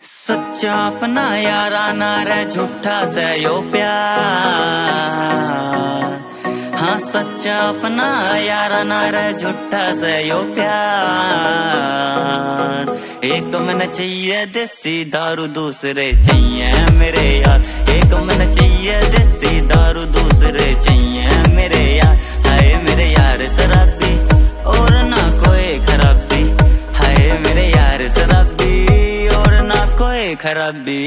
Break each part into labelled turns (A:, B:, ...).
A: सच्चा अपना याराना रे झूठा से यो प्यार। हाँ सच्चा अपना याराना रे झूठा से यो प्यार। एक मन चाहिए देसी दारू दूसरे चाहिए मेरे यार। एक मन चाहिए देसी दारू दूसरे चाहिए मेरे यार। हाय मेरे यार शराबी और ना कोई खराबी। हाय मेरे यार शराबी और ना कोई खराबी।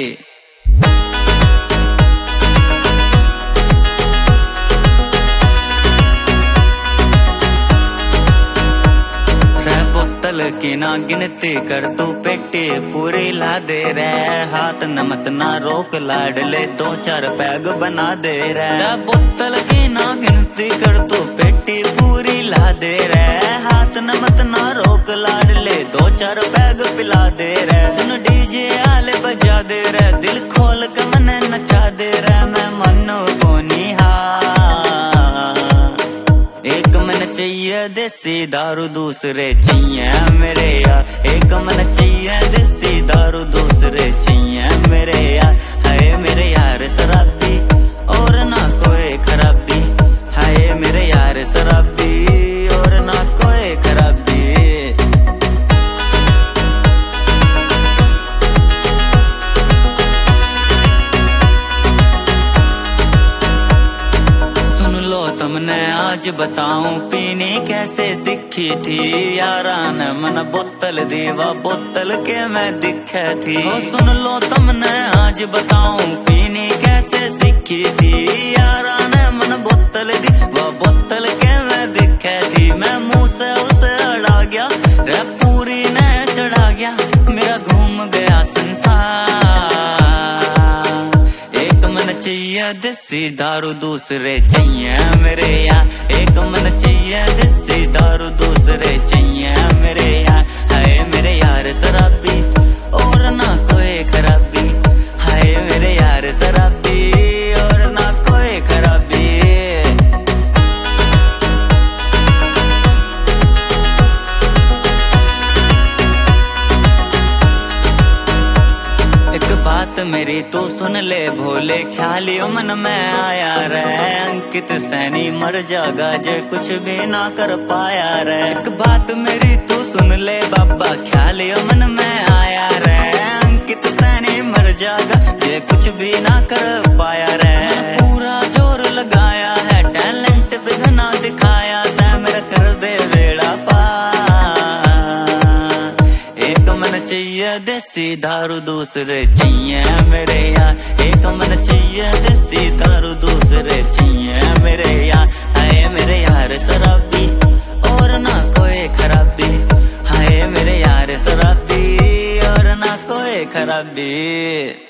A: बोतल की ना गिनती कर तू पेटी पूरी ला दे रे। हाथ न मत ना रोक लाडले दो चार पैग बना दे रे। बोतल की ना गिनती कर तू पेटी पूरी ला दे रे। हाथ न मत ना रोक लाडले दो चार पैग पिला दे रे। सुन डीजे आले बजा दे रे। दिल खोल के मने नचा दे रे। मैं मनो को एक मन चाहिए देसी दारू दूसरे चाहिए मेरे यार। एक मन चाहिए देसी दारू दूसरे चाहिए मेरे यार। हाय मेरे यार शराबी और ना कोई खराबी। हाय मेरे यार शराबी और ना कोई खराबी। तुमने आज बताऊं पीनी कैसे सीखी थी। यारा ने मन बोतल दीवा बोतल के मैं दिखे थी। सुन लो तुमने आज बताऊं पीनी कैसे सीखी थी। यारा ने मन बोतल दी वो बोतल के मैं दिखे थी। मैं मुंह से उसे अड़ा गया रे पूरी ने चढ़ा गया। मेरा घूम गया संसार। एक मन चाहिए देसी दारू दूसरे चाहिए मेरे यार। एक मन चाहिए देसी दारू दूसरे चाहिए मेरे यार। हाय मेरे यार शराबी और ना कोई खराबी। हाय मेरे यार शराबी और ना कोई खराबी। बात मेरी तू सुन ले भोले ख्यालियों मन में आया रे। अंकित सैनी मर जागा जे कुछ भी ना कर पाया रे। एक बात मेरी तू सुन ले बाबा ख्यालियों मन में आया रे। अंकित सैनी मर जागा जे कुछ भी ना कर पाया रे। पूरा जोर लगाया है टैलेंट बिगना दिखाया से मेरा कर दे बेड़ा पार। एक मन चाहिए देसी दारू दूसरे चाहिए मेरे यार। एक मन चाहिए देसी दारू दूसरे चाहिए मेरे यार। हाय मेरे यार शराबी और ना कोई खराबी। हाय मेरे यार शराबी और ना कोई खराबी।